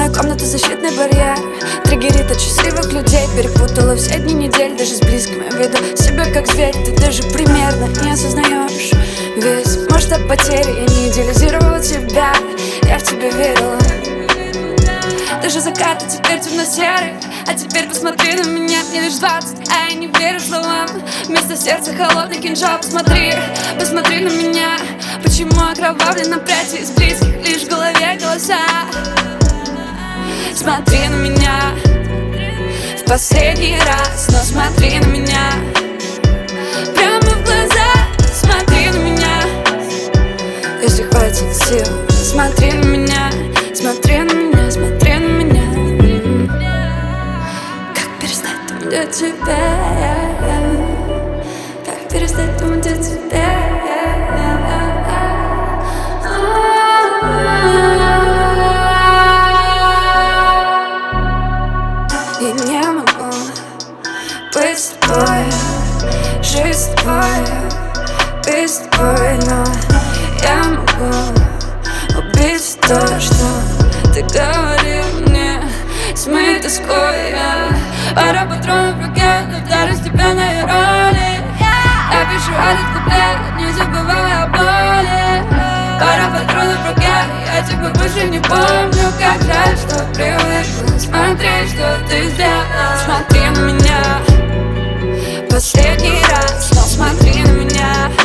Моя комната защитный барьер, триггерит от счастливых людей. Перепутала все дни недель, даже с близкими. Веду себя как зверь, ты даже примерно не осознаешь весь масштаб потери. Я не идеализировала тебя, я в тебя верила. Даже закаты теперь темно-серый. А теперь посмотри на меня, мне лишь 20, а я не верю словам. Вместо сердца холодный кинжал. Посмотри, посмотри на меня. Почему окровавлена прядь из близких, лишь в голове голоса. Смотри на меня в последний раз, но смотри на меня прямо в глаза. Смотри на меня, если хватит сил. Смотри на меня, смотри на меня, смотри на меня. Как перестать думать о тебе? Как перестать думать о тебе? Я не могу быть с тобой, жить с тобой, быть с тобой, но я могу убить то, что ты говорил мне. Смыть тоской я, пара патронов в руке, но вдарюсь тебя на роли. Я пишу этот куплет, не забывая о боли. Пара патронов в руке, я тебя больше не помню. Как жаль, что привыкла смотреть, что ты сделал. Смотри на меня последний раз, но смотри на меня